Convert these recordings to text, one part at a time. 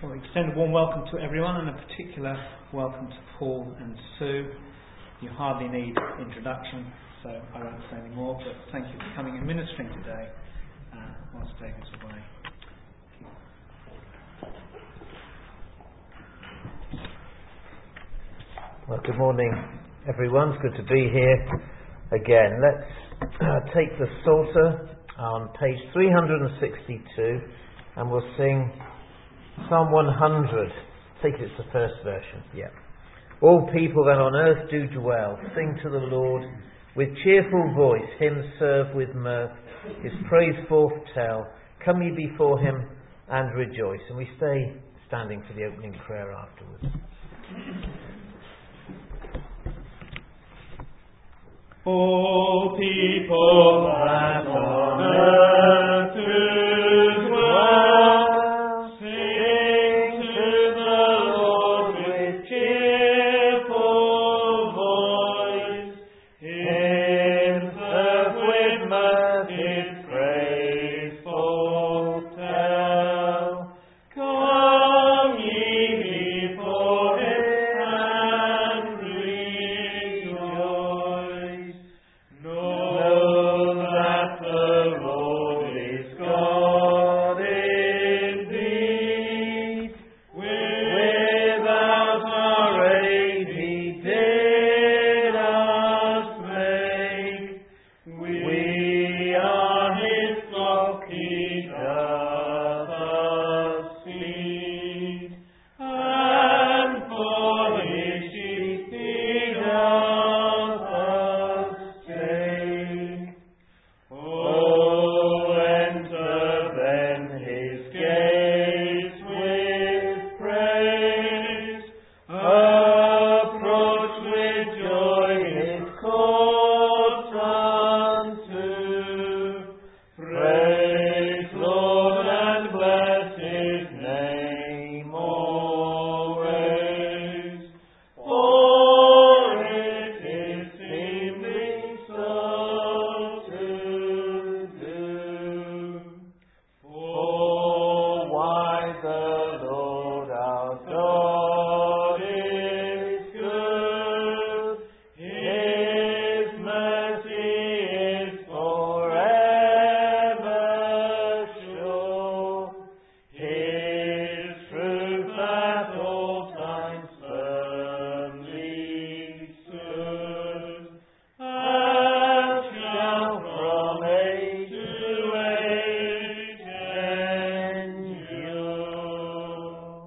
Well, we extend a warm welcome to everyone, and a particular welcome to Paul and Sue. You hardly need introduction, so I won't say any more, but thank you for coming and ministering today whilst David's away. Well, good morning, everyone. It's good to be here again. Let's take the Psalter on page 362, and we'll sing Psalm 100. I think it's the first version. Yeah. All people that on earth do dwell, sing to the Lord with cheerful voice, him serve with mirth, his praise forth tell. Come ye before him and rejoice. And we stay standing for the opening prayer afterwards. All people that on earth do dwell, sing to the Lord with cheerful voice. Him serve with mirth, his praise foretell. Come ye before him and rejoice. Know that the Lord is God indeed. Without our aid he did us make. We are his flock, he doth us feed. And for his sheep he doth us take. Oh, enter then his gates with praise. Approach with joy his courts unto. Praise Lord and bless his name always. For it is seemly so to do. For why the Lord our God is good, his mercy is forever sure, his truth at all times firmly stood, and shall from age to age endure.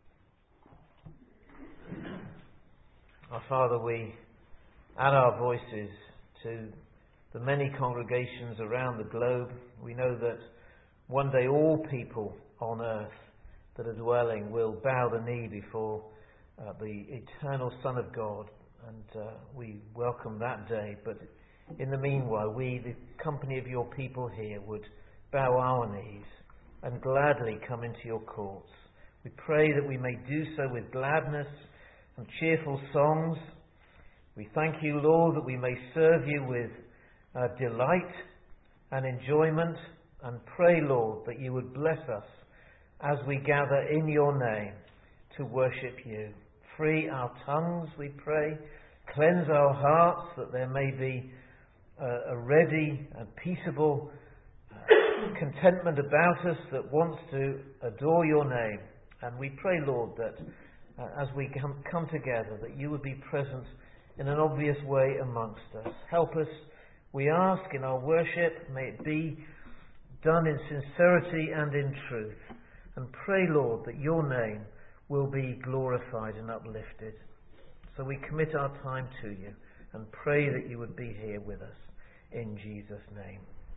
Our Father, we add our voices to the many congregations around the globe. We know that one day all people on earth that are dwelling will bow the knee before the eternal Son of God, and we welcome that day. But in the meanwhile, we, the company of your people here, would bow our knees and gladly come into your courts. We pray that we may do so with gladness and cheerful songs. We thank you, Lord, that we may serve you with delight and enjoyment, and pray, Lord, that you would bless us as we gather in your name to worship you. Free our tongues, we pray. Cleanse our hearts, that there may be a ready and peaceable contentment about us that wants to adore your name. And we pray, Lord, that as we come together, that you would be present in an obvious way amongst us. Help us, we ask, in our worship. May it be done in sincerity and in truth. And pray, Lord, that your name will be glorified and uplifted. So we commit our time to you and pray that you would be here with us. In Jesus' name,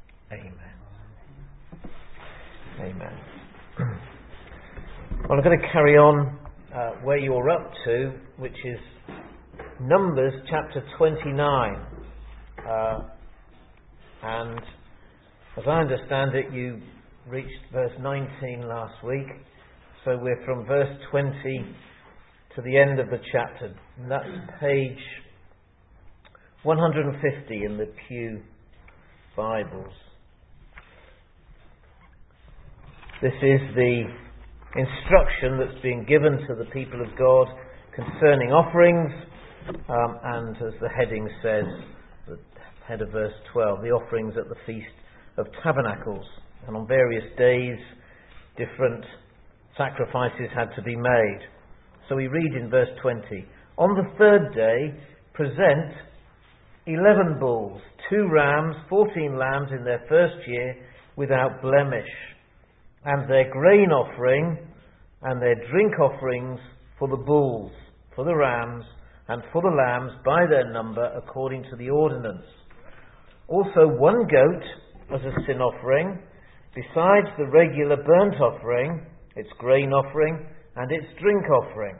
amen. Amen. Well, I'm going to carry on where you're up to, which is Numbers chapter 29. And as I understand it, you reached verse 19 last week. So we're from verse 20 to the end of the chapter. And that's page 150 in the Pew Bibles. This is the instruction that's being given to the people of God concerning offerings, and as the heading says, the head of verse 12, the offerings at the Feast of Tabernacles. And on various days, different sacrifices had to be made. So we read in verse 20, on the third day, present 11 bulls, 2 rams, 14 lambs in their first year without blemish, and their grain offering and their drink offerings for the bulls, for the rams, and for the lambs by their number according to the ordinance. Also 1 goat as a sin offering, besides the regular burnt offering, its grain offering, and its drink offering.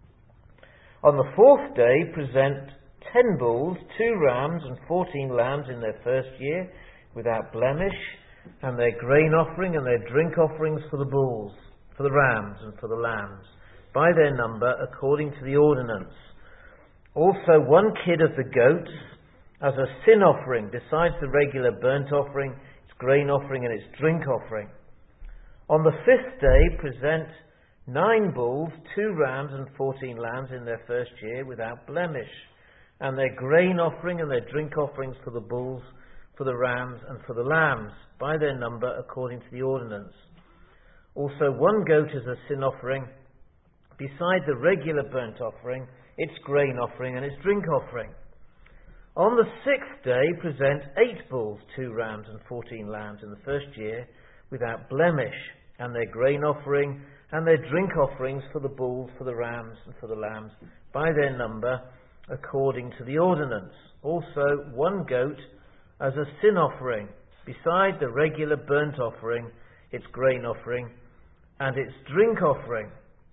On the 4th day present 10 bulls, 2 rams, and 14 lambs in their first year without blemish, and their grain offering and their drink offerings for the bulls, for the rams, and for the lambs, by their number according to the ordinance. Also 1 kid of the goats as a sin offering, besides the regular burnt offering, its grain offering, and its drink offering. On the 5th day present 9 bulls, 2 rams, and 14 lambs in their first year without blemish, and their grain offering and their drink offerings for the bulls, for the rams, and for the lambs, by their number according to the ordinance. Also 1 goat as a sin offering, beside the regular burnt offering, its grain offering, and its drink offering. On the 6th day present 8 bulls, 2 rams, and 14 lambs in the first year without blemish, and their grain offering and their drink offerings for the bulls, for the rams, and for the lambs, by their number according to the ordinance. Also 1 goat as a sin offering, beside the regular burnt offering, its grain offering, and its drink offering.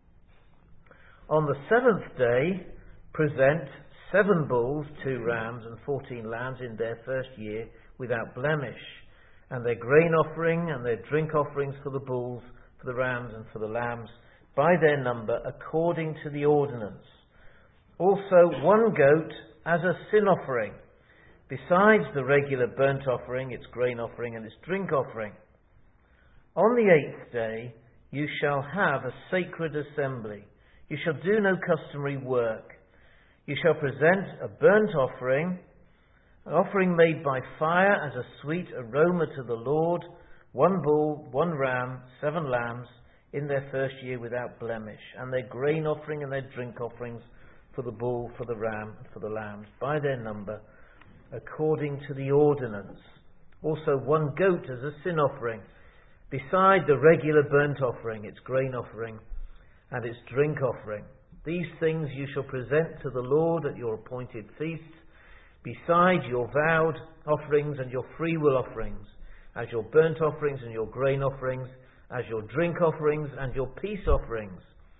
On the 7th day present 7 bulls, 2 rams, and 14 lambs in their first year without blemish, and their grain offering and their drink offerings for the bulls, for the rams, and for the lambs, by their number according to the ordinance. Also 1 goat as a sin offering, besides the regular burnt offering, its grain offering, and its drink offering. On the 8th day you shall have a sacred assembly. You shall do no customary work. You shall present a burnt offering, an offering made by fire as a sweet aroma to the Lord, 1 bull, 1 ram, 7 lambs, in their first year without blemish, and their grain offering and their drink offerings for the bull, for the ram, and for the lambs, by their number, according to the ordinance. Also 1 goat as a sin offering, beside the regular burnt offering, its grain offering, and its drink offering. These things you shall present to the Lord at your appointed feasts, beside your vowed offerings and your freewill offerings, as your burnt offerings and your grain offerings, as your drink offerings and your peace offerings.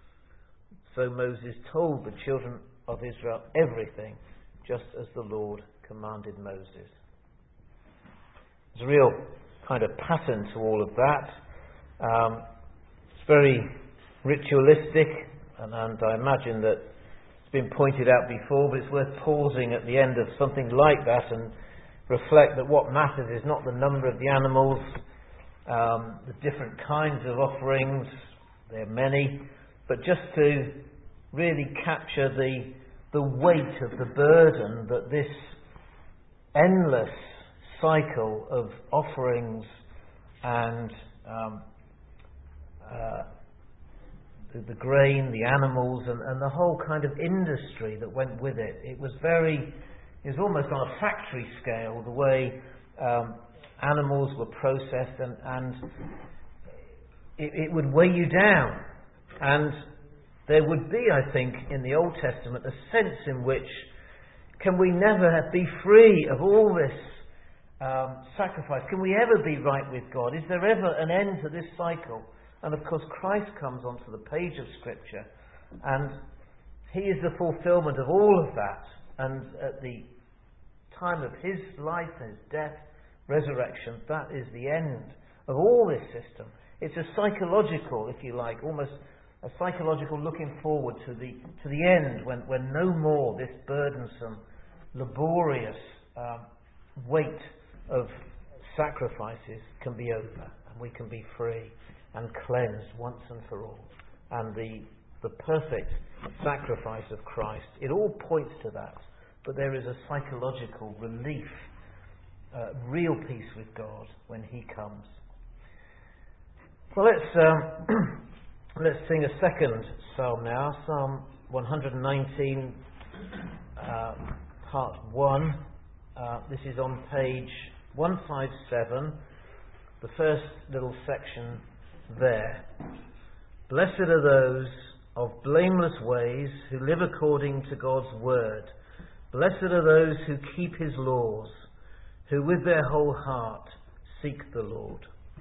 So Moses told the children of Israel everything, just as the Lord commanded Moses. There's a real kind of pattern to all of that. It's very ritualistic, and I imagine that it's been pointed out before, but it's worth pausing at the end of something like that and reflect that what matters is not the number of the animals, the different kinds of offerings, there are many, but just to really capture the weight of the burden that this endless cycle of offerings and the grain, the animals, and the whole kind of industry that went with it. It was almost on a factory scale, the way animals were processed, and it would weigh you down. And there would be, I think, in the Old Testament, a sense in which can we never be free of all this sacrifice? Can we ever be right with God? Is there ever an end to this cycle? And of course Christ comes onto the page of Scripture, and He is the fulfillment of all of that. And at the time of His life and His death, resurrection, that is the end of all this system. It's a psychological, if you like, almost a psychological looking forward to the end, when no more this burdensome, laborious weight of sacrifices can be over, and we can be free. and cleansed once and for all. And the perfect sacrifice of Christ, it all points to that. But there is a psychological relief, real peace with God when He comes. Well, let's sing a second psalm now, Psalm 119, part 1. This is on page 157, the first little section there. Blessed are those of blameless ways who live according to God's word. Blessed are those who keep His laws, who with their whole heart seek the Lord.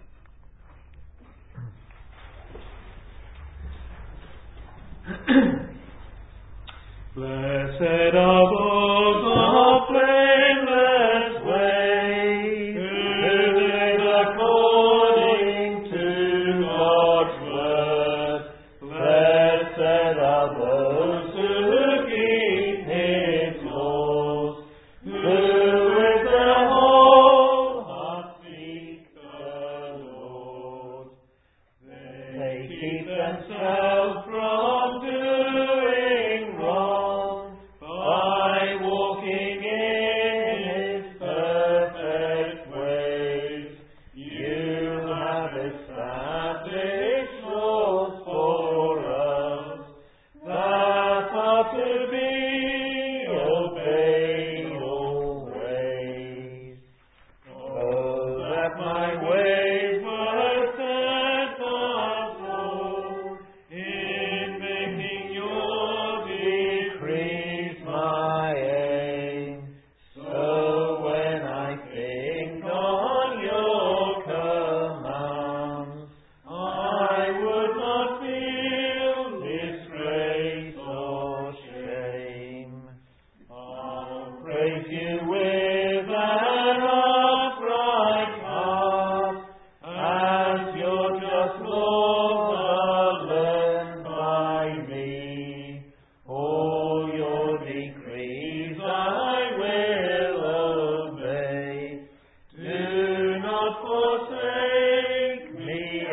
Blessed are those of blameless ways, who live according to God's word. Blessed are those who keep His laws, who with their whole heart seek the Lord. They keep themselves from doing wrong by walking in His perfect ways. You have established laws for us that are to be obeyed always. Oh, that my ways were steadfast, Lord, in making your decrees my aim. So when I think on your commands, I would not feel disgrace or shame. I'll praise you with an upright heart, as your just laws are learned by me. All your decrees I will obey. Do not forsake me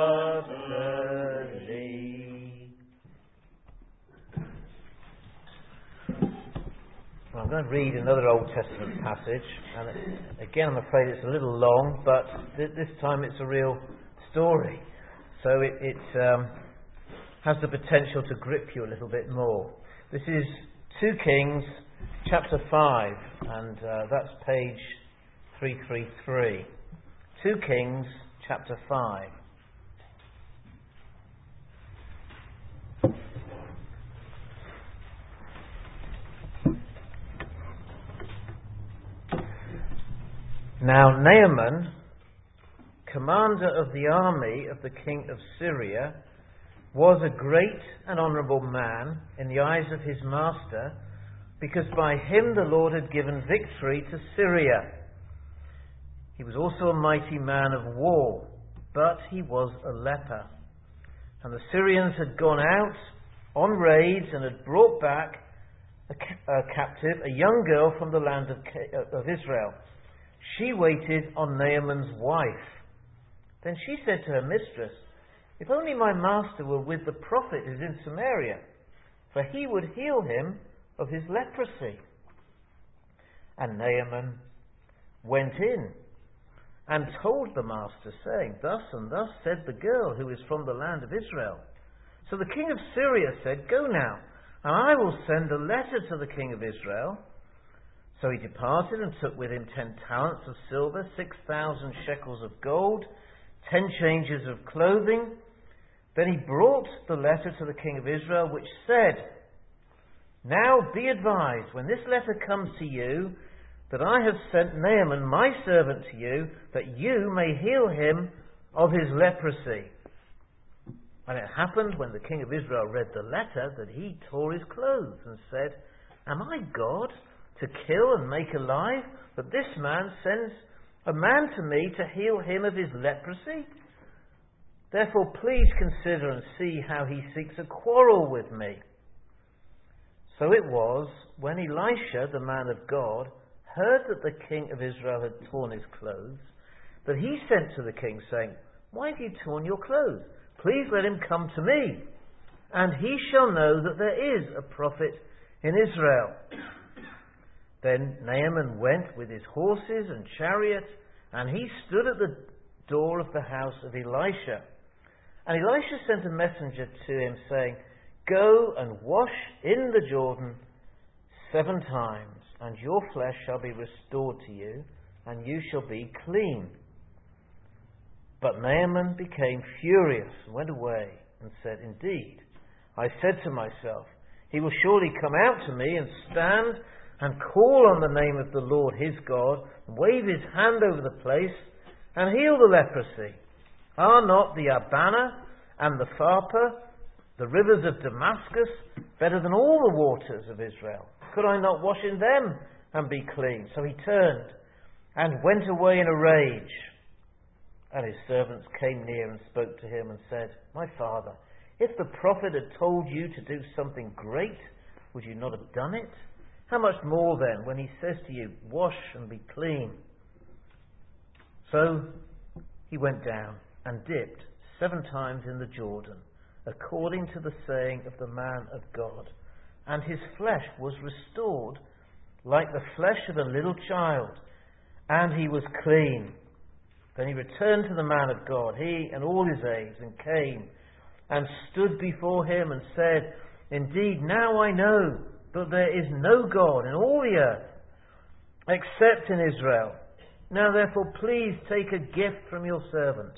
utterly. Well, I'm going to read another Old Testament passage, and again I'm afraid it's a little long, but this time it's a real story. So it has the potential to grip you a little bit more. This is 2 Kings chapter 5, and that's page 333. 2 Kings chapter 5. Now Naaman, commander of the army of the king of Syria, was a great and honourable man in the eyes of his master, because by him the Lord had given victory to Syria. He was also a mighty man of war, but he was a leper. And the Syrians had gone out on raids and had brought back a captive, a young girl from the land of Israel. She waited on Naaman's wife. Then she said to her mistress, "If only my master were with the prophet who is in Samaria, for he would heal him of his leprosy." And Naaman went in and told the master, saying, "Thus and thus said the girl who is from the land of Israel." So the king of Syria said, "Go now, and I will send a letter to the king of Israel." So he departed and took with him 10 talents of silver, 6,000 shekels of gold, 10 changes of clothing. Then he brought the letter to the king of Israel, which said, "Now be advised, when this letter comes to you, that I have sent Naaman my servant to you, that you may heal him of his leprosy." And it happened, when the king of Israel read the letter, that he tore his clothes and said, "Am I God, to kill and make alive, that this man sends a man to me to heal him of his leprosy? Therefore please consider and see how he seeks a quarrel with me." So it was, when Elisha, the man of God, heard that the king of Israel had torn his clothes, that he sent to the king, saying, why have you torn your clothes? Please let him come to me, and he shall know that there is a prophet in Israel. Then Naaman went with his horses and chariot, and he stood at the door of the house of Elisha. And Elisha sent a messenger to him, saying, Go and wash in the Jordan 7 times, and your flesh shall be restored to you, and you shall be clean. But Naaman became furious and went away and said, Indeed, I said to myself, he will surely come out to me and stand and call on the name of the Lord his God, and wave his hand over the place and heal the leprosy. Are not the Abana and the Pharpar, the rivers of Damascus, better than all the waters of Israel? Could I not wash in them and be clean? So he turned and went away in a rage. And his servants came near and spoke to him and said, My father, if the prophet had told you to do something great, would you not have done it? How much more then when he says to you, Wash and be clean? So he went down and dipped 7 times in the Jordan, according to the saying of the man of God. And his flesh was restored like the flesh of a little child, and he was clean. Then he returned to the man of God, he and all his aides, and came and stood before him and said, Indeed, now I know that there is no God in all the earth except in Israel. Now therefore please take a gift from your servant.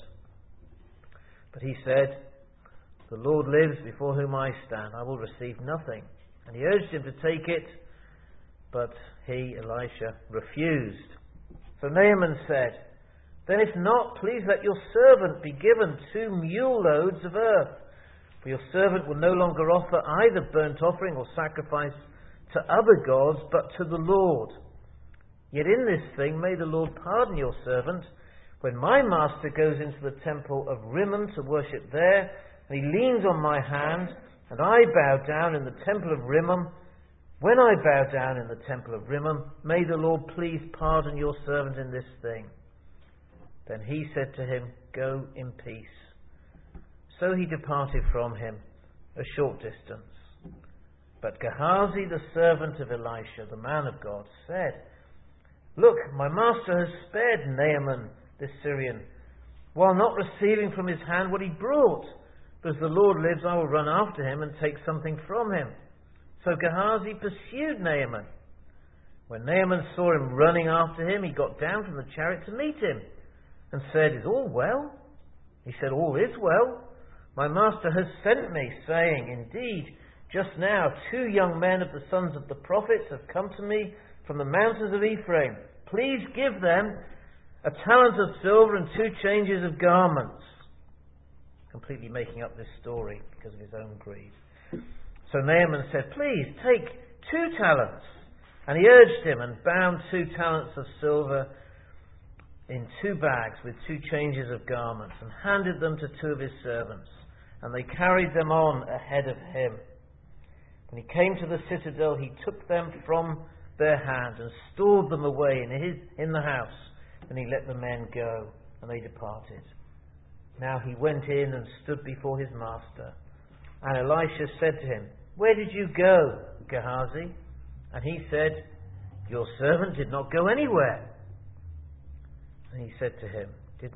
But he said, The Lord lives before whom I stand, I will receive nothing. And he urged him to take it, but he, Elisha, refused. So Naaman said, Then if not, please let your servant be given 2 mule loads of earth. For your servant will no longer offer either burnt offering or sacrifice to other gods, but to the Lord. Yet in this thing may the Lord pardon your servant, when my master goes into the temple of Rimmon to worship there, and he leans on my hand, and I bow down in the temple of Rimmon. When I bow down in the temple of Rimmon, may the Lord please pardon your servant in this thing. Then he said to him, Go in peace. So he departed from him a short distance. But Gehazi, the servant of Elisha, the man of God, said, Look, my master has spared Naaman, this Syrian, while not receiving from his hand what he brought. But as the Lord lives, I will run after him and take something from him. So Gehazi pursued Naaman. When Naaman saw him running after him, he got down from the chariot to meet him and said, Is all well? He said, All is well. My master has sent me, saying, Indeed, just now 2 young men of the sons of the prophets have come to me from the mountains of Ephraim. Please give them a talent of silver and 2 changes of garments. Completely making up this story because of his own greed. So Naaman said, Please take 2 talents. And he urged him and bound 2 talents of silver in 2 bags with 2 changes of garments, and handed them to 2 of his servants. And they carried them on ahead of him. When he came to the citadel, he took them from their hand and stored them away in the house. And he let the men go, and they departed. Now he went in and stood before his master. And Elisha said to him, Where did you go, Gehazi? And he said, Your servant did not go anywhere. And he said to him, Did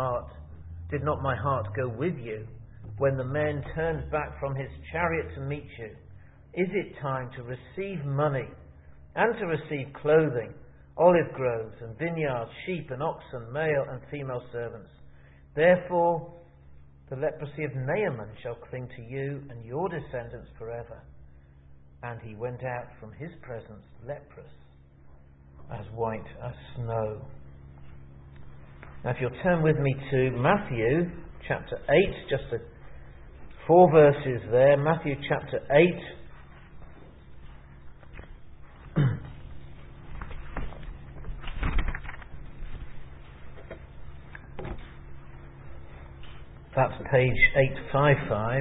not my heart go with you when the men turned back from his chariot to meet you? Is it time to receive money and to receive clothing, olive groves and vineyards, sheep and oxen, male and female servants? Therefore, the leprosy of Naaman shall cling to you and your descendants forever. And he went out from his presence leprous, as white as snow. Now if you'll turn with me to Matthew chapter 8, just 4 verses there. Matthew chapter 8. That's page 855.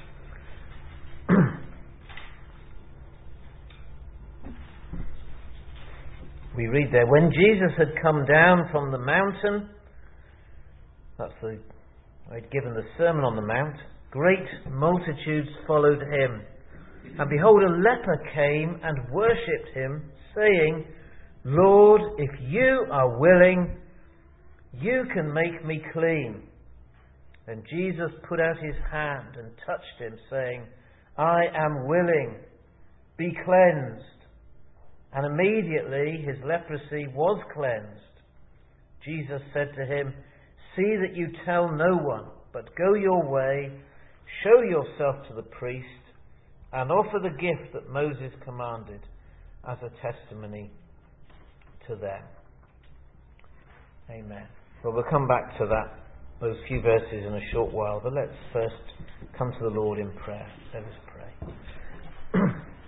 We read there, When Jesus had come down from the mountain, that's the I'd given the Sermon on the Mount, great multitudes followed him. And behold, a leper came and worshipped him, saying, Lord, if you are willing, you can make me clean. Then Jesus put out his hand and touched him, saying, I am willing, be cleansed. And immediately his leprosy was cleansed. Jesus said to him, See that you tell no one, but go your way, show yourself to the priest, and offer the gift that Moses commanded as a testimony to them. Amen. Well, we'll come back to those few verses in a short while, but let's first come to the Lord in prayer. Let us pray.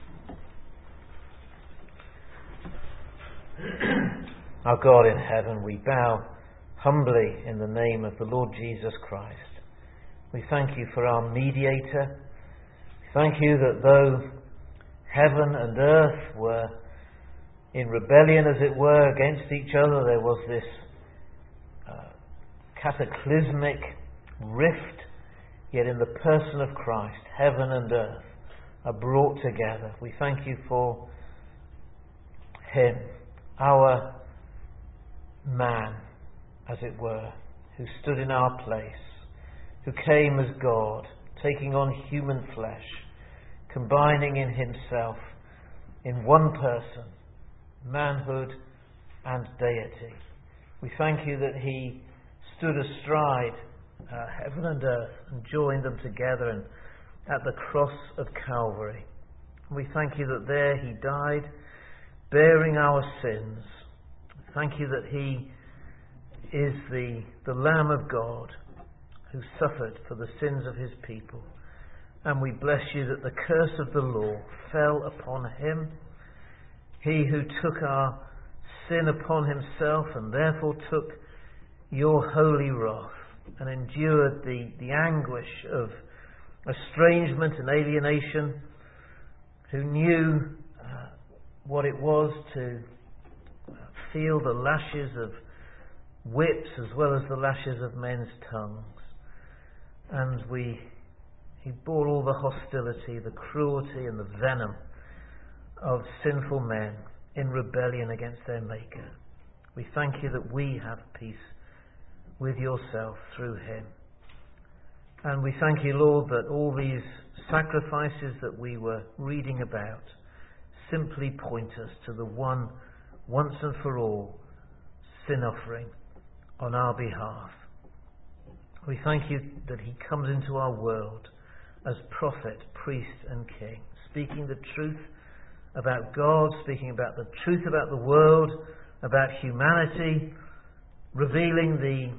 Our God in heaven, we bow humbly in the name of the Lord Jesus Christ. We thank you for our mediator. Thank you that though heaven and earth were in rebellion, as it were, against each other, there was this cataclysmic rift, yet in the person of Christ, heaven and earth are brought together. We thank you for him, our man, as it were, who stood in our place, who came as God, taking on human flesh, combining in himself, in one person, manhood and deity. We thank you that he stood astride heaven and earth and joined them together and at the cross of Calvary. We thank you that there he died, bearing our sins. Thank you that he is the Lamb of God who suffered for the sins of his people. And we bless you that the curse of the law fell upon him. He who took our sin upon himself and therefore took your holy wrath and endured the anguish of estrangement and alienation, who knew what it was to feel the lashes of whips as well as the lashes of men's tongues. And he bore all the hostility, the cruelty and the venom of sinful men in rebellion against their Maker. We thank you that we have peace with yourself through him. And we thank you, Lord, that all these sacrifices that we were reading about simply point us to the one, once and for all, sin offering on our behalf. We thank you that he comes into our world as prophet, priest and king, speaking the truth about God, speaking about the truth about the world, about humanity, revealing the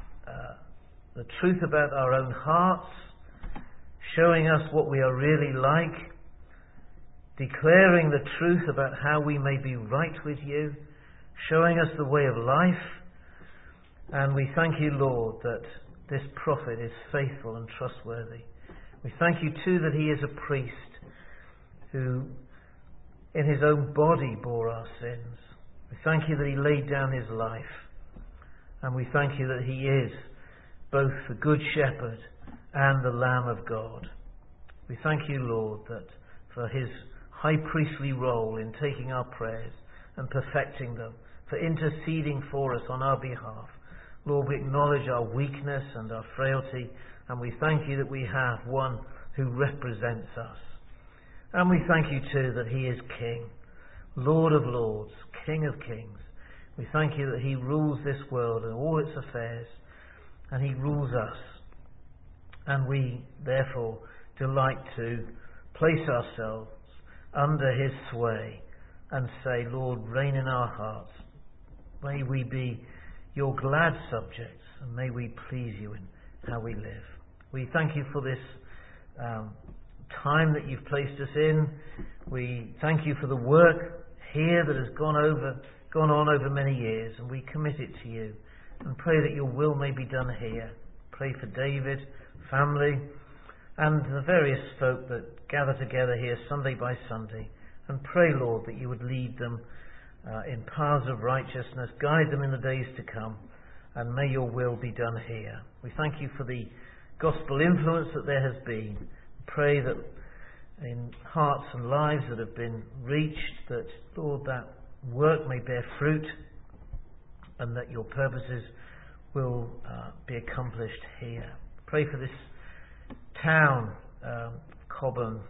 truth about our own hearts, showing us what we are really like, declaring the truth about how we may be right with you, showing us the way of life. And we thank you, Lord, that this prophet is faithful and trustworthy. We thank you too that he is a priest who in his own body bore our sins. We thank you that he laid down his life. And we thank you that he is both the Good Shepherd and the Lamb of God. We thank you, Lord, that for his high priestly role in taking our prayers and perfecting them, for interceding for us on our behalf. Lord, we acknowledge our weakness and our frailty, and we thank you that we have one who represents us. And we thank you too that he is King, Lord of lords, King of kings. We thank you that he rules this world and all its affairs, and he rules us. And we, therefore, delight to place ourselves under his sway and say, Lord, reign in our hearts. May we be your glad subjects, and may we please you in how we live. We thank you for this time that you've placed us in. We thank you for the work here that has gone on over many years, and we commit it to you and pray that your will may be done here. Pray for David, family, and the various folk that gather together here Sunday by Sunday, and pray, Lord, that you would lead them in paths of righteousness, guide them in the days to come, and may your will be done here. We thank you for the gospel influence that there has been. Pray that in hearts and lives that have been reached, that, Lord, that work may bear fruit and that your purposes will be accomplished here. Pray for this town, Cobham,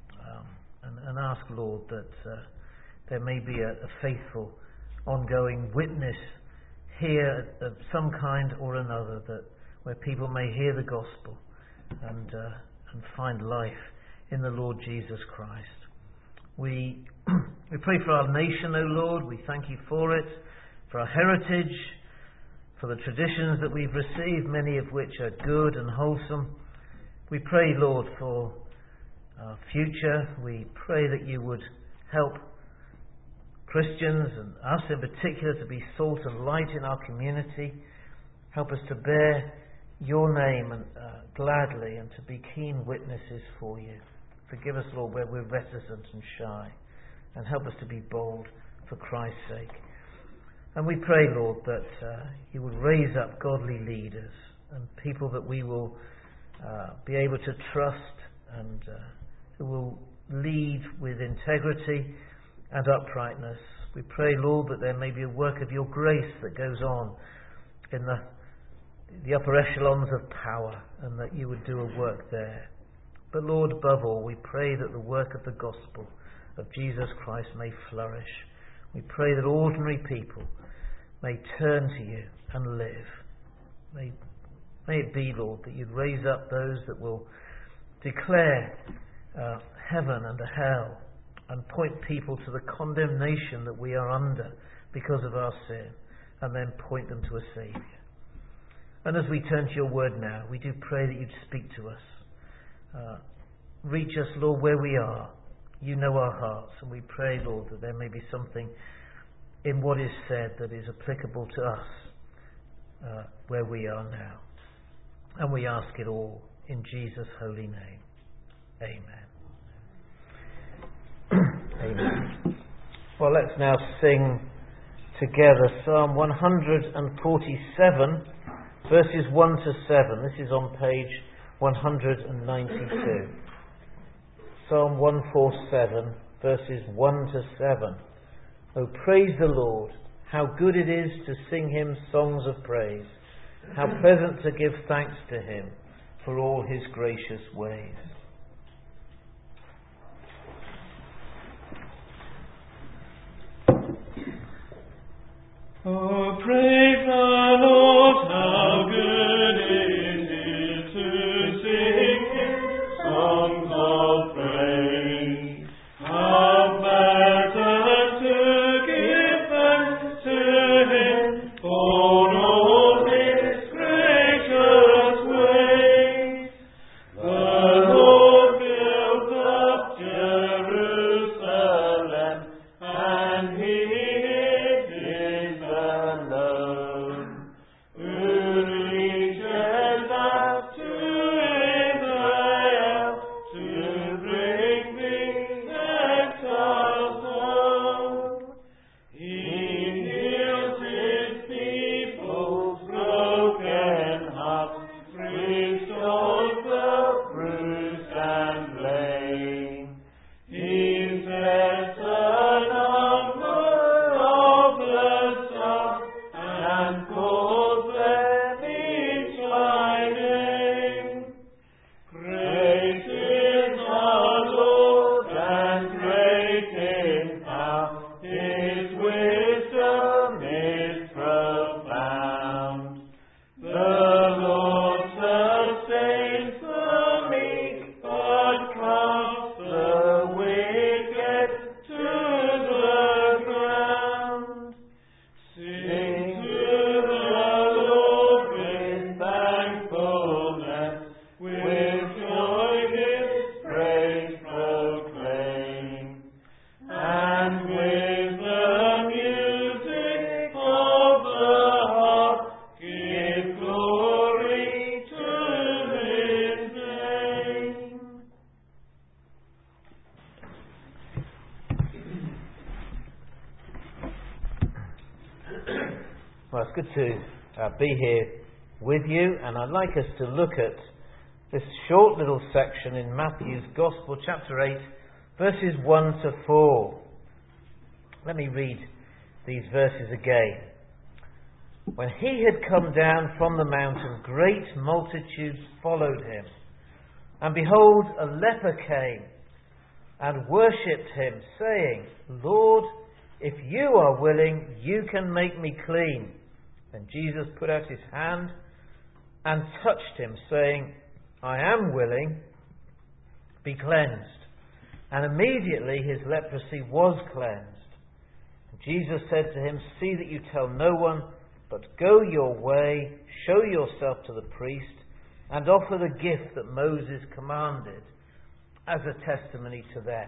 and ask, Lord, that there may be a faithful, ongoing witness here of some kind or another, that where people may hear the gospel and find life in the Lord Jesus Christ. We pray for our nation, O Lord. We thank you for it, for our heritage, for the traditions that we've received, many of which are good and wholesome. We pray, Lord, for our future. We pray that you would help Christians, and us in particular, to be salt and light in our community. Help us to bear your name and gladly, and to be keen witnesses for you. Forgive us, Lord, where we're reticent and shy, and help us to be bold for Christ's sake. And we pray, Lord, that you would raise up godly leaders and people that we will be able to trust, and who will lead with integrity and uprightness. We pray, Lord, that there may be a work of your grace that goes on in the upper echelons of power, and that you would do a work there. But Lord, above all, we pray that the work of the gospel of Jesus Christ may flourish. We pray that ordinary people may turn to you and live. May it be, Lord, that you'd raise up those that will declare heaven and hell, and point people to the condemnation that we are under because of our sin, and then point them to a Saviour. And as we turn to your word now, we do pray that you'd speak to us. Reach us, Lord, where we are. You know our hearts, and we pray, Lord, that there may be something in what is said that is applicable to us where we are now. And we ask it all in Jesus' holy name. Amen. Amen. Well, let's now sing together Psalm 147, verses 1 to 7. This is on page 192. Psalm 147, verses 1 to 7. Oh, praise the Lord. How good it is to sing him songs of praise. How pleasant to give thanks to him for all his gracious ways. Oh, praise the Lord, how good it is to sing him songs of praise. How pleasant to give thanks to him for all his gracious ways. The Lord builds up Jerusalem, and he Well, it's good to be here with you, and I'd like us to look at this short little section in Matthew's Gospel, chapter 8, verses 1 to 4. Let me read these verses again. When he had come down from the mountain, great multitudes followed him. And behold, a leper came and worshipped him, saying, Lord, if you are willing, you can make me clean. Then Jesus put out his hand and touched him, saying, I am willing, be cleansed. And immediately his leprosy was cleansed. Jesus said to him, see that you tell no one, but go your way, show yourself to the priest, and offer the gift that Moses commanded as a testimony to them.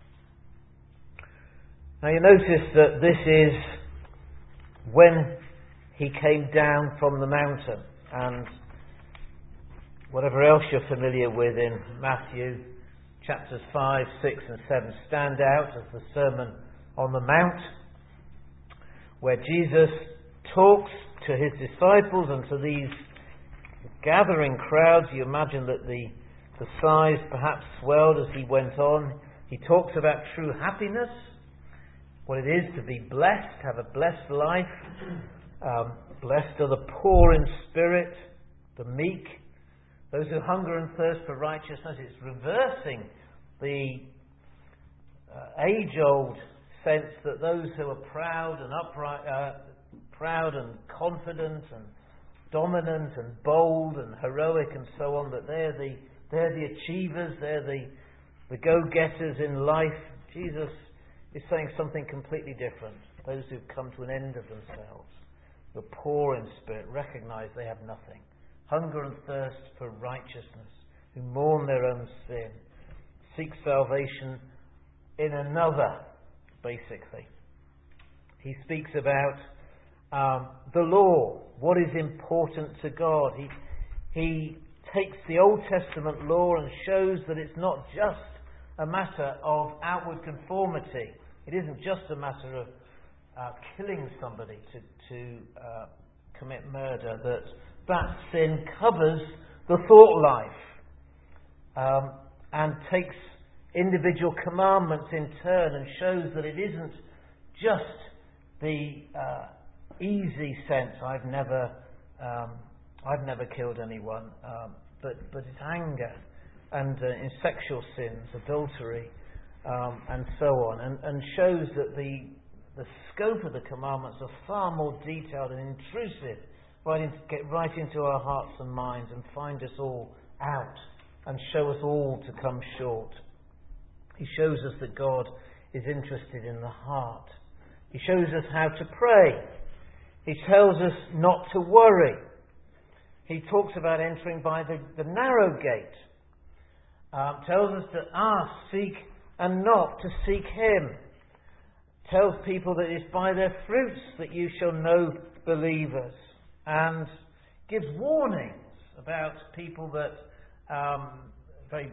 Now you notice that this is when he came down from the mountain, and whatever else you're familiar with in Matthew chapters 5, 6 and 7 stand out as the Sermon on the Mount, where Jesus talks to his disciples and to these gathering crowds. You imagine that the size perhaps swelled as he went on. He talks about true happiness, what it is to be blessed, have a blessed life. Blessed are the poor in spirit, the meek, those who hunger and thirst for righteousness. It's reversing the age-old sense that those who are proud and upright, proud and confident and dominant and bold and heroic and so on, that they're the achievers, they're the go-getters in life. Jesus is saying something completely different. Those who've come to an end of themselves, the poor in spirit, recognize they have nothing. Hunger and thirst for righteousness, who mourn their own sin, seek salvation in another, basically. He speaks about the law, what is important to God. He takes the Old Testament law and shows that it's not just a matter of outward conformity. It isn't just a matter of killing somebody to commit murder, that sin covers the thought life and takes individual commandments in turn and shows that it isn't just the easy sense, I've never killed anyone, but it's anger and in sexual sins, adultery, and so on, and shows that the scope of the commandments are far more detailed and intrusive, get right into our hearts and minds and find us all out and show us all to come short. He shows us that God is interested in the heart. He shows us how to pray. He tells us not to worry. He talks about entering by the narrow gate. Tells us to ask, seek, and knock, to seek Him. Tells people that it's by their fruits that you shall know believers. And gives warnings about people that very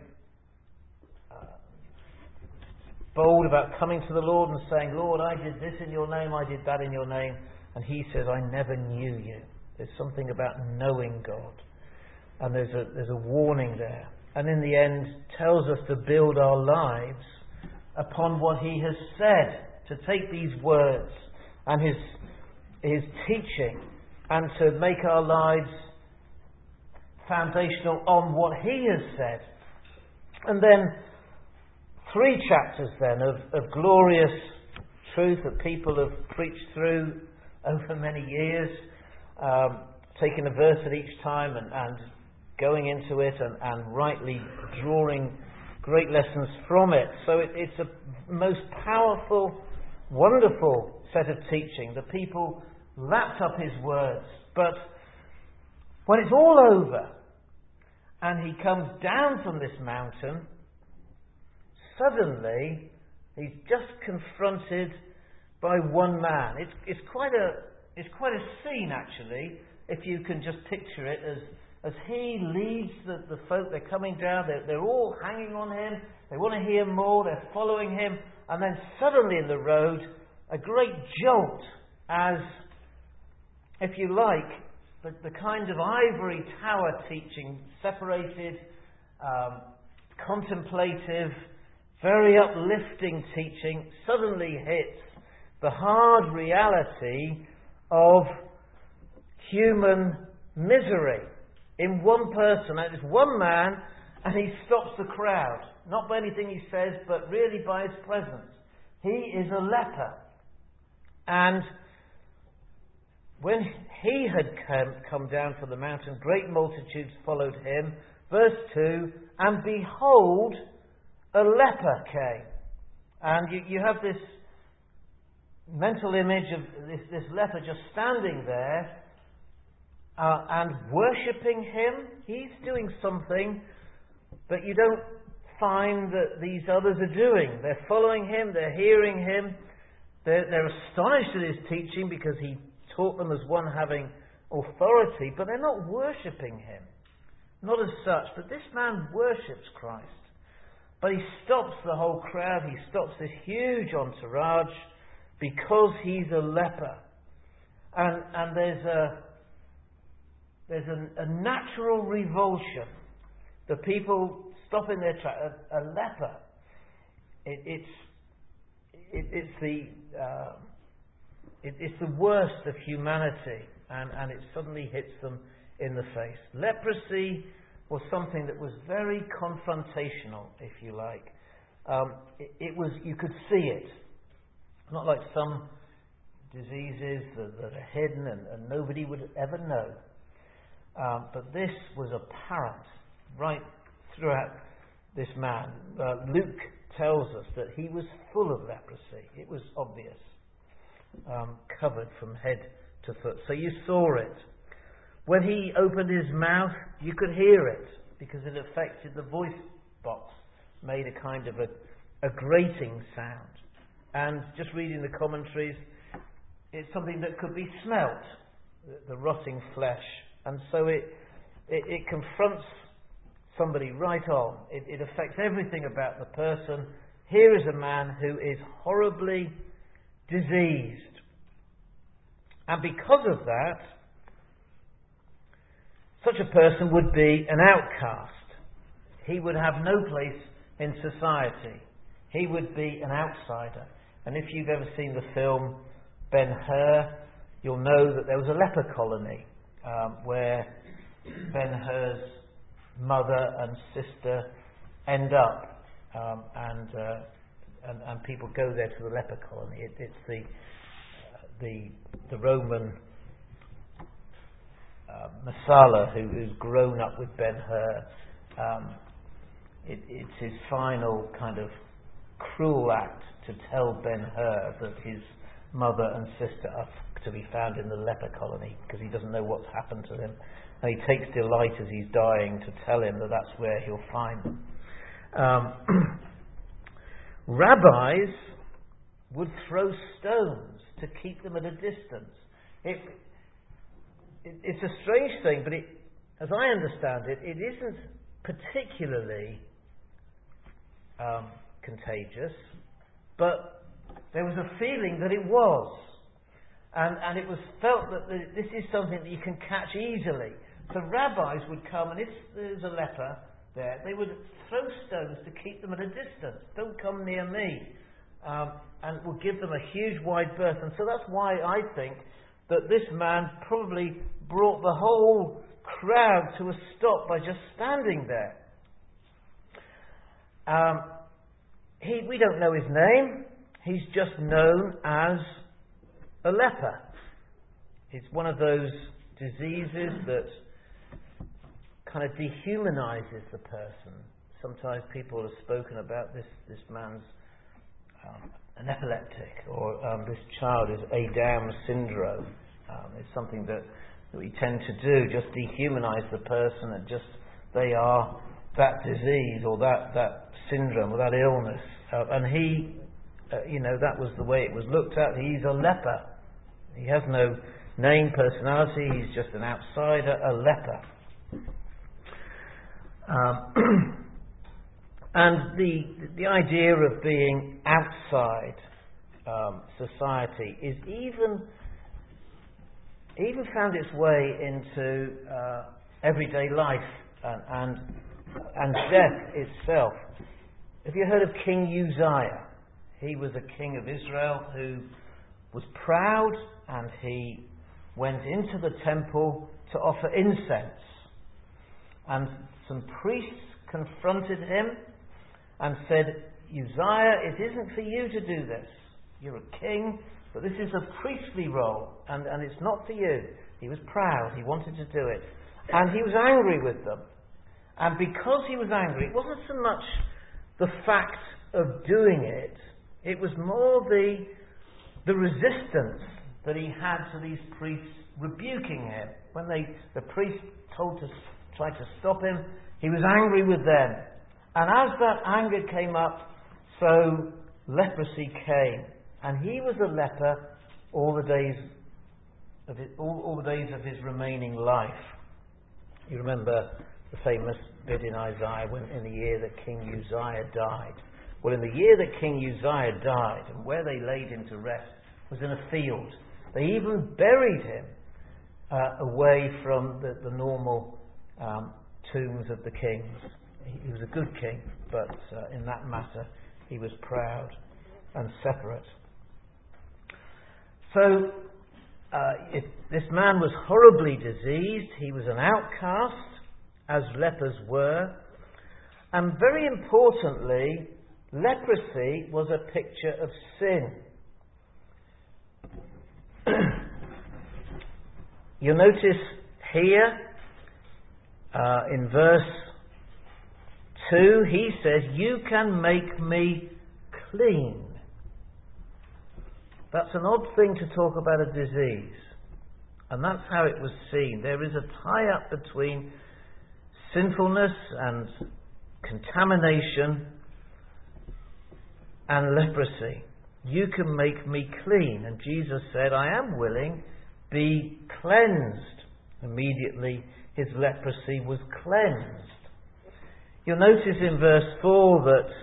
bold about coming to the Lord and saying, Lord, I did this in your name, I did that in your name. And He says, I never knew you. There's something about knowing God. And there's a warning there. And in the end, tells us to build our lives upon what He has said. To take these words and His teaching and to make our lives foundational on what He has said. And then 3 chapters then of glorious truth that people have preached through over many years, taking a verse at each time and going into it and rightly drawing great lessons from it. So it's a most powerful, wonderful set of teaching. The people lapped up His words. But when it's all over and He comes down from this mountain, suddenly He's just confronted by one man. It's quite a scene, actually, if you can just picture it as He leads the folk. They're coming down, they're all hanging on Him, they want to hear more, they're following Him, and then suddenly in the road, a great jolt as, if you like, the kind of ivory tower teaching, separated, contemplative, very uplifting teaching, suddenly hits the hard reality of human misery in one person. And it's one man, and he stops the crowd, not by anything he says, but really by his presence. He is a leper. And when he had come down from the mountain, great multitudes followed him. Verse 2, and behold, a leper came. And you have this mental image of this leper just standing there and worshipping him. He's doing something that you don't find that these others are doing. They're following him, they're hearing him, they're astonished at his teaching because he taught them as one having authority, but they're not worshipping him. Not as such, but this man worships Christ. But he stops the whole crowd, he stops this huge entourage because he's a leper. And there's a natural revulsion. The people stop in their track. A leper. It's the worst of humanity, and it suddenly hits them in the face. Leprosy was something that was very confrontational, if you like. It was, you could see it. Not like some diseases that are hidden and nobody would ever know. But this was apparent right throughout this man. Luke tells us that he was full of leprosy. It was obvious. Covered from head to foot. So you saw it. When he opened his mouth, you could hear it because it affected the voice box, made a kind of a grating sound. And just reading the commentaries, it's something that could be smelt, the rotting flesh. And so it confronts somebody right on. It affects everything about the person. Here is a man who is horribly diseased. And because of that, such a person would be an outcast. He would have no place in society. He would be an outsider. And if you've ever seen the film Ben-Hur, you'll know that there was a leper colony where Ben-Hur's mother and sister end up, and people go there to the leper colony. It's the Roman Messala who's grown up with Ben-Hur. It's his final kind of cruel act to tell Ben-Hur that his mother and sister are to be found in the leper colony because he doesn't know what's happened to them. And he takes delight as he's dying to tell him that that's where he'll find them. Rabbis would throw stones to keep them at a distance. It's a strange thing, but as I understand it, it isn't particularly contagious, but there was a feeling that it was. And it was felt that this is something that you can catch easily. So rabbis would come, and if there's a leper there, they would throw stones to keep them at a distance. Don't come near me. And would give them a huge wide berth. And so that's why I think that this man probably brought the whole crowd to a stop by just standing there. We don't know his name. He's just known as a leper. It's one of those diseases that kind of dehumanizes the person. Sometimes people have spoken about this man's an epileptic, or this child is Down syndrome. It's something that we tend to do, just dehumanize the person, and just they are that disease or that syndrome or that illness. And he, that was the way it was looked at. He's a leper. He has no name, personality. He's just an outsider, a leper. And the idea of being outside society is even even found its way into everyday life and death itself. Have you heard of King Uzziah? He was a king of Israel who was proud, and he went into the temple to offer incense. And some priests confronted him and said, Uzziah, it isn't for you to do this. You're a king, but this is a priestly role, and it's not for you. He was proud. He wanted to do it. And he was angry with them. And because he was angry, it wasn't so much the fact of doing it, it was more the resistance that he had to these priests rebuking him. When the priest tried to stop him, he was angry with them. And as that anger came up, so leprosy came. And he was a leper all the days of his remaining life. You remember the famous bit in Isaiah when in the year that King Uzziah died. Well, in the year that King Uzziah died, and where they laid him to rest was in a field. They even buried him away from the normal tombs of the kings. He was a good king, but in that matter he was proud and separate. So this man was horribly diseased. He was an outcast, as lepers were. And very importantly, leprosy was a picture of sin. You'll notice here in verse 2, he says, you can make me clean. That's an odd thing to talk about a disease. And that's how it was seen. There is a tie-up between sinfulness and contamination and leprosy. You can make me clean. And Jesus said, I am willing, be cleansed. Immediately his leprosy was cleansed. You'll notice in verse 4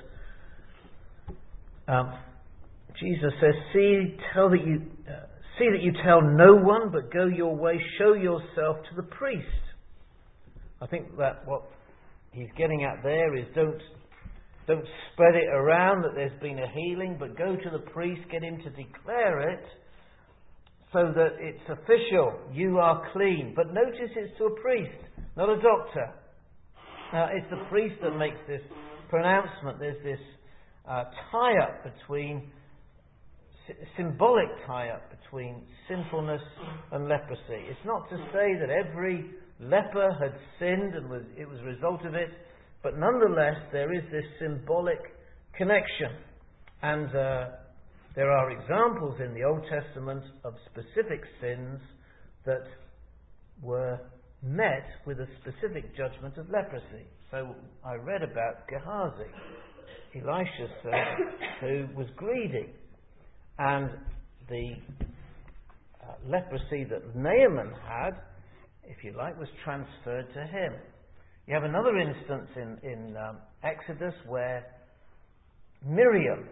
that Jesus says, see that you tell no one, but go your way, show yourself to the priest. I think that what he's getting at there is don't spread it around that there's been a healing, but go to the priest, get him to declare it, so that it's official. You are clean. But notice it's to a priest, not a doctor. It's the priest that makes this pronouncement. There's this tie-up between symbolic tie-up between sinfulness and leprosy. It's not to say that every leper had sinned and it was a result of it, but nonetheless there is this symbolic connection. And there are examples in the Old Testament of specific sins that were met with a specific judgment of leprosy. So I read about Gehazi, Elisha's son, who was greedy. And the leprosy that Naaman had, if you like, was transferred to him. You have another instance in Exodus where Miriam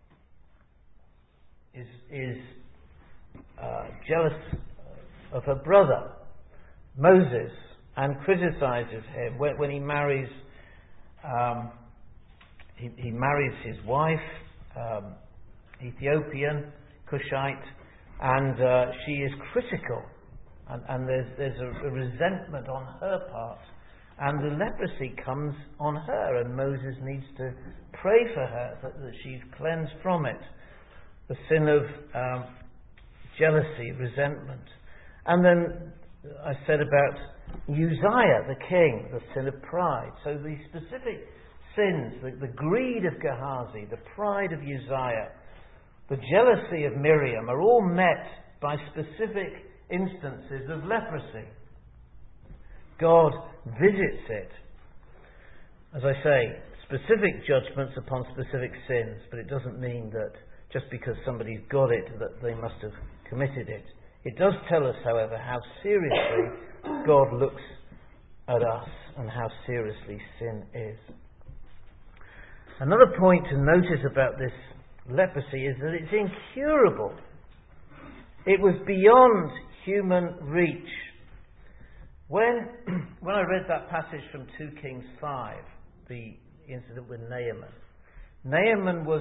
is jealous of her brother Moses and criticizes him when he marries. He marries his wife, Ethiopian, Cushite, and she is critical, and there's a resentment on her part, and the leprosy comes on her, and Moses needs to pray for her that she's cleansed from it. The sin of jealousy, resentment. And then I said about Uzziah, the king, the sin of pride. So the specific sins, the greed of Gehazi, the pride of Uzziah, the jealousy of Miriam are all met by specific instances of leprosy. God visits it. As I say, specific judgments upon specific sins, but it doesn't mean that just because somebody's got it that they must have committed it. It does tell us, however, how seriously God looks at us and how seriously sin is. Another point to notice about this leprosy is that it's incurable. It was beyond human reach. When I read that passage from 2 Kings 5, the incident with Naaman, Naaman was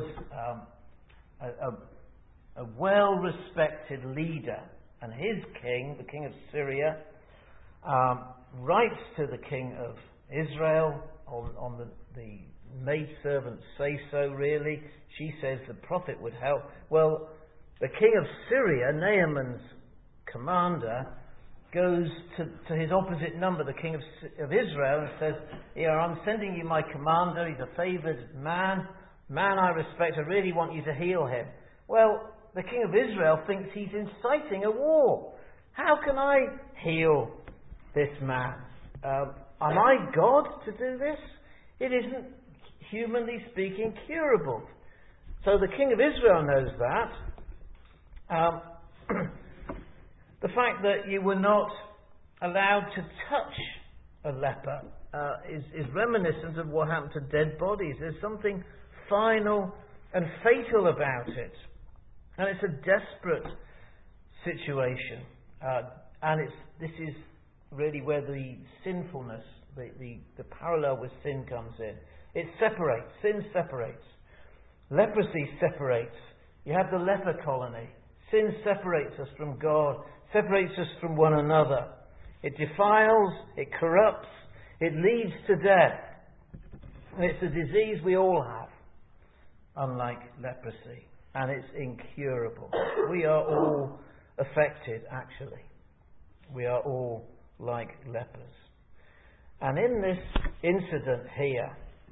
a well-respected leader, and his king, the king of Syria, writes to the king of Israel on the maidservant say-so, really. She says the prophet would help. Well, the king of Syria, Naaman's commander, goes to his opposite number, the king of Israel, and says, "Here, I'm sending you my commander. He's a favoured man I respect. I really want you to heal him." Well, the king of Israel thinks he's inciting a war. How can I heal this man? Am I God to do this? It isn't, humanly speaking, curable. So the king of Israel knows that. The fact that you were not allowed to touch a leper is reminiscent of what happened to dead bodies. There's something final and fatal about it. And it's a desperate situation. And this is really where the sinfulness, the parallel with sin comes in. It separates. Sin separates. Leprosy separates. You have the leper colony. Sin separates us from God, separates us from one another. It defiles, it corrupts, it leads to death. And it's a disease we all have, unlike leprosy. And it's incurable. We are all affected, actually. We are all like lepers. And in this incident here,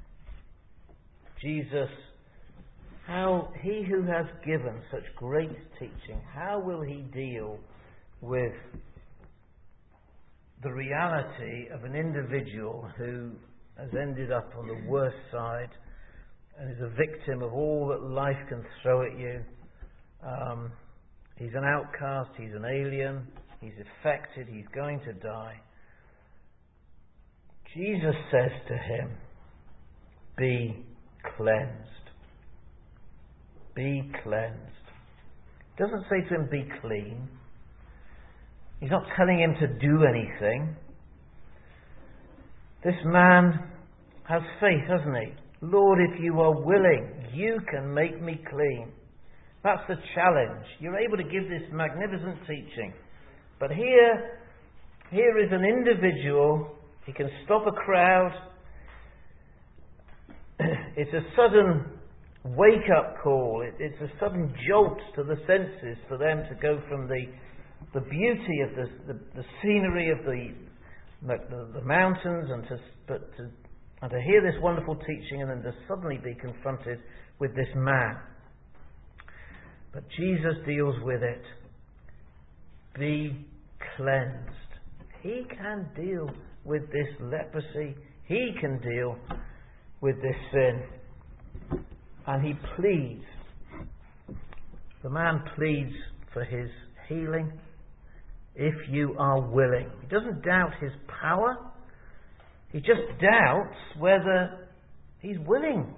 Jesus, how he who has given such great teaching, how will he deal with the reality of an individual who has ended up on the worst side and is a victim of all that life can throw at you? He's an outcast, he's an alien, he's affected, he's going to die. Jesus says to him, "Be cleansed. Be cleansed." He doesn't say to him, "Be clean." He's not telling him to do anything. This man has faith, hasn't he? "Lord, if you are willing, you can make me clean." That's the challenge. You're able to give this magnificent teaching. But here is an individual. He can stop a crowd. It's a sudden wake-up call. It's a sudden jolt to the senses for them to go from the beauty of the scenery of the mountains and to hear this wonderful teaching, and then to suddenly be confronted with this man. But Jesus deals with it. Be cleansed. He can deal with this leprosy. He can deal with this sin. And he pleads. The man pleads for his healing. If you are willing. He doesn't doubt his power. He just doubts whether he's willing.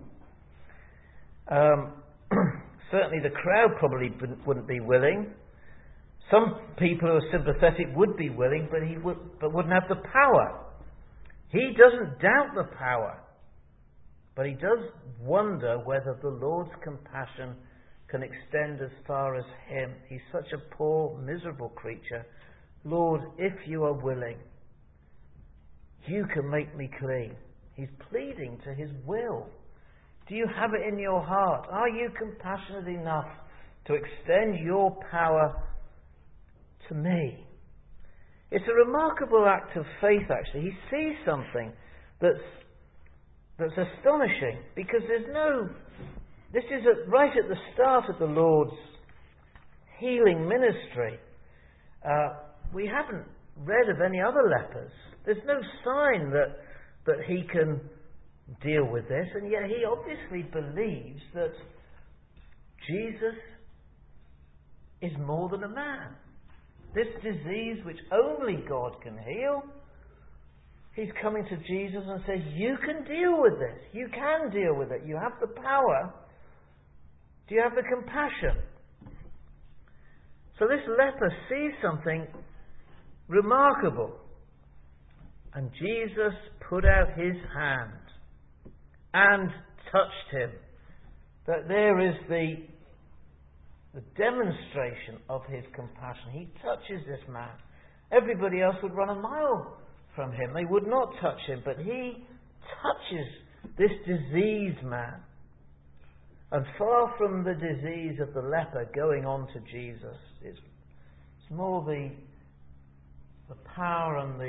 Certainly the crowd probably wouldn't be willing. Some people who are sympathetic would be willing, but wouldn't have the power. He doesn't doubt the power, but he does wonder whether the Lord's compassion can extend as far as him. He's such a poor, miserable creature. "Lord, if you are willing, you can make me clean." He's pleading to his will. Do you have it in your heart? Are you compassionate enough to extend your power to me? It's a remarkable act of faith, actually. He sees something that's astonishing, because this is right at the start of the Lord's healing ministry. We haven't read of any other lepers. There's no sign that he can deal with this, and yet he obviously believes that Jesus is more than a man. This disease which only God can heal, he's coming to Jesus and says, "You can deal with this. You can deal with it. You have the power. Do you have the compassion?" So this leper sees something remarkable. And Jesus put out his hand and touched him. That there is the demonstration of his compassion. He touches this man. Everybody else would run a mile from him. They would not touch him, but he touches this diseased man. And far from the disease of the leper going on to Jesus, it's more the power and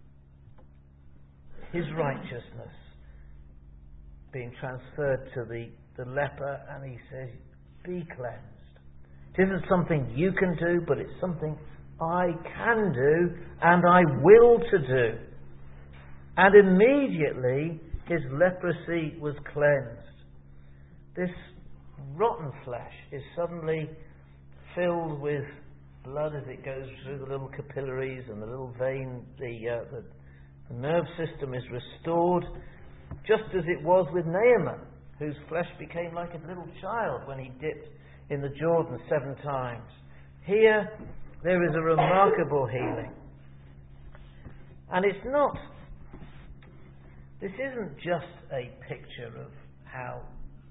his righteousness being transferred to the leper, and he says, be cleansed. It isn't something you can do, but it's something I can do and I will to do. And immediately his leprosy was cleansed. This rotten flesh is suddenly filled with blood as it goes through the little capillaries and the little vein. The nerve system is restored, just as it was with Naaman, whose flesh became like a little child when he dipped in the Jordan 7 times. Here, there is a remarkable healing. And this isn't just a picture of how,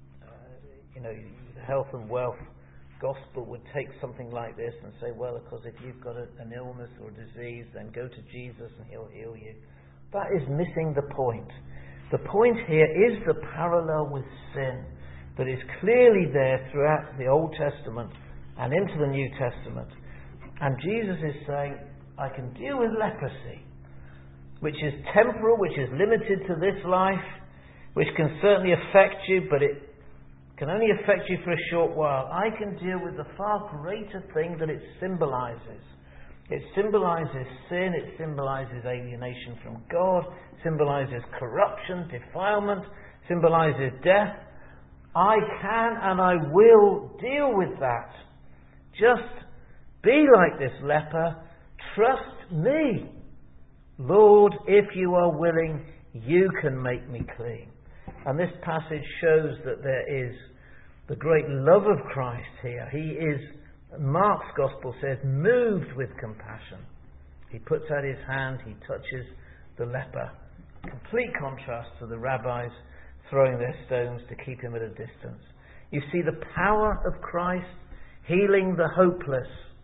the health and wealth gospel would take something like this and say, well, of course, if you've got an illness or a disease, then go to Jesus and he'll heal you. That is missing the point. The point here is the parallel with sin that is clearly there throughout the Old Testament and into the New Testament. And Jesus is saying, I can deal with leprosy, which is temporal, which is limited to this life, which can certainly affect you, but it can only affect you for a short while. I can deal with the far greater thing that it symbolizes. It symbolizes sin, it symbolizes alienation from God, symbolizes corruption, defilement, symbolizes death. I can and I will deal with that. Just be like this leper. Trust me. Lord, if you are willing, you can make me clean. And this passage shows that there is the great love of Christ here. He is, Mark's Gospel says, moved with compassion. He puts out his hand, he touches the leper. Complete contrast to the rabbis throwing their stones to keep him at a distance. You see, the power of Christ healing the hopeless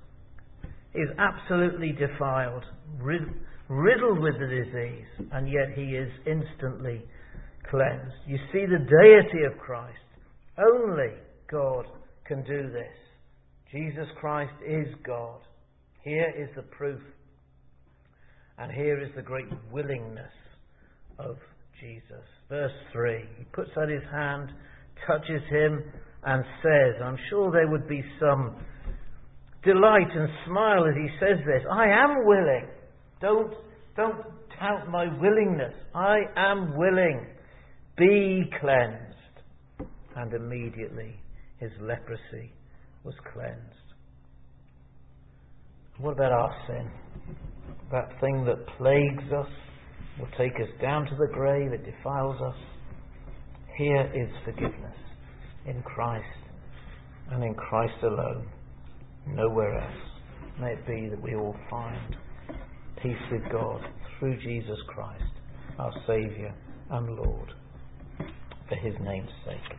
is absolutely defiled, riddled with the disease, and yet he is instantly cleansed. You see the deity of Christ. Only God can do this. Jesus Christ is God. Here is the proof. And here is the great willingness of Jesus. Verse 3. He puts out his hand, touches him, and says, I'm sure there would be some delight and smile as he says this, I am willing. Don't doubt my willingness. I am willing. Be cleansed. And immediately his leprosy was cleansed. What about our sin? That thing that plagues us, will take us down to the grave, it defiles us. Here is forgiveness in Christ and in Christ alone, nowhere else. May it be that we all find peace with God through Jesus Christ, our Saviour and Lord, for his name's sake.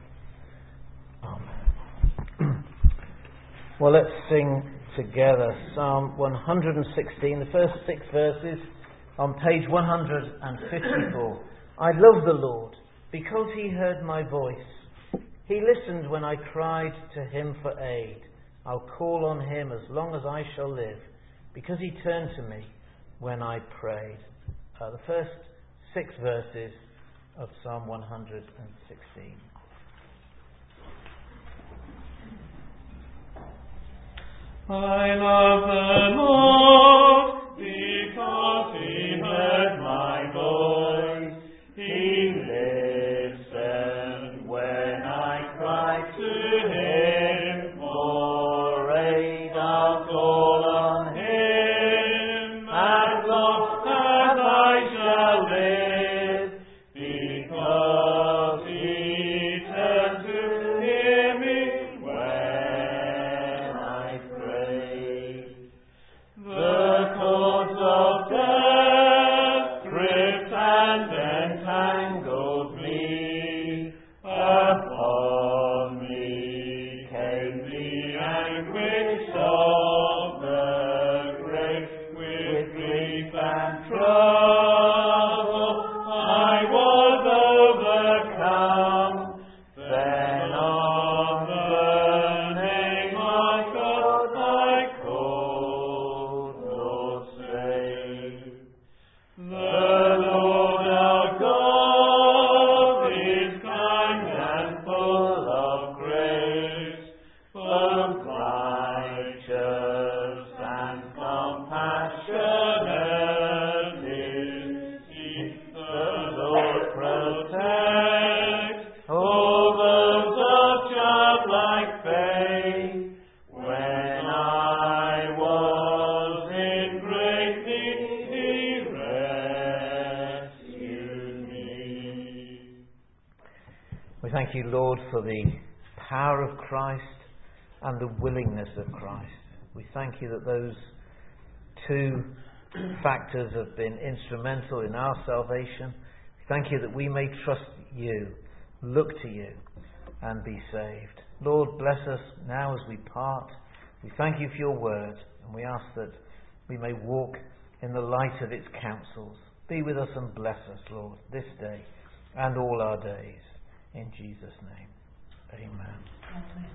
Amen. Well, let's sing together Psalm 116, the first 6 verses on page 154. I love the Lord because he heard my voice. He listened when I cried to him for aid. I'll call on him as long as I shall live, because he turned to me when I prayed. The first 6 verses of Psalm 116. I love the Lord because he heard my voice. He listened when I cried to him for aid. I'll call on him as long as I shall live, because he turned to hear me when I pray. like faith when I was in great need, He rescued me. We thank you, Lord, for the power of Christ and the willingness of Christ. We thank you that those two factors have been instrumental in our salvation. We thank you that we may trust you, look to you, and be saved. Lord, bless us now as we part. We thank you for your word, and we ask that we may walk in the light of its counsels. Be with us and bless us, Lord, this day and all our days. In Jesus' name, amen.